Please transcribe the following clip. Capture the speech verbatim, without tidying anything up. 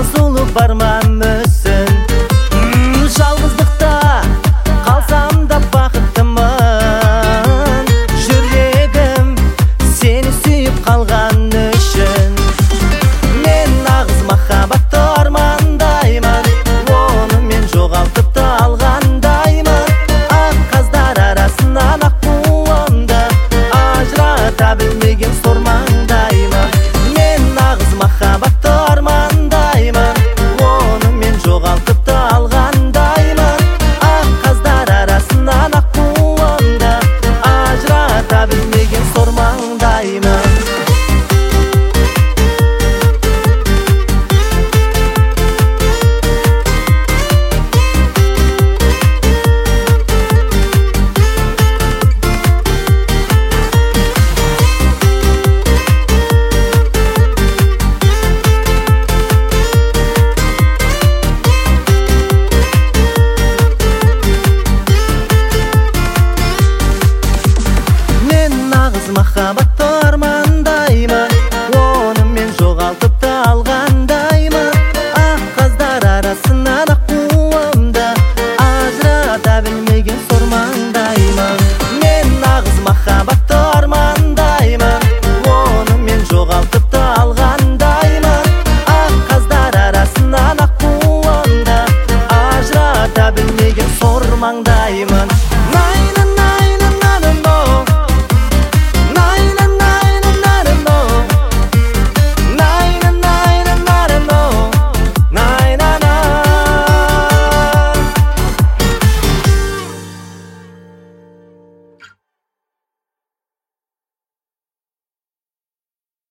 сулу барман мүсін. Жалғыздықта қалсам да бақыттымын, жүрегім сені сүйіп қалған үшін. Мен нағыз махаббатты армандаймын, оны мен жоғалтып та алғандаймын. Ақ қаздар арасынан ақ буынды ажырата білмеген сормаңдаймын. Мен нағыз махаббатты армандаймын, оны мен жоғалтып та алғандаймын. Ақ қаздар арасынан ақ буынды ажырата білмеген сормаңдаймын. Махаббатты армандаймын, оны мен жоғалтып та алғандаймын. Ақ қаздар арасынан ақ буынды ажырата білмеген сормаңдаймын. Мен нағыз махаббатты армандаймын, оны мен жоғалтып та алғандаймын. Ақ қаздар арасынан ақ буынды ажырата білмеген сормаңдаймын.